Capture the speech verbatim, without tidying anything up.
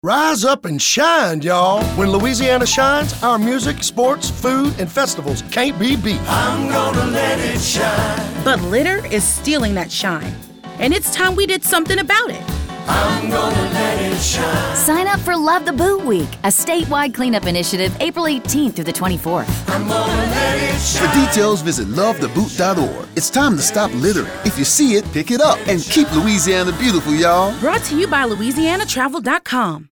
Rise up and shine, y'all. When Louisiana shines, our music, sports, food, and festivals can't be beat. I'm gonna let it shine. But litter is stealing that shine. And it's time we did something about it. I'm gonna let it shine. Sign up for Love the Boot Week, a statewide cleanup initiative April eighteenth through the twenty-fourth. I'm gonna let it shine. For details, visit love the boot dot org. It's time to stop littering. If you see it, pick it up. And keep Louisiana beautiful, y'all. Brought to you by Louisiana Travel dot com.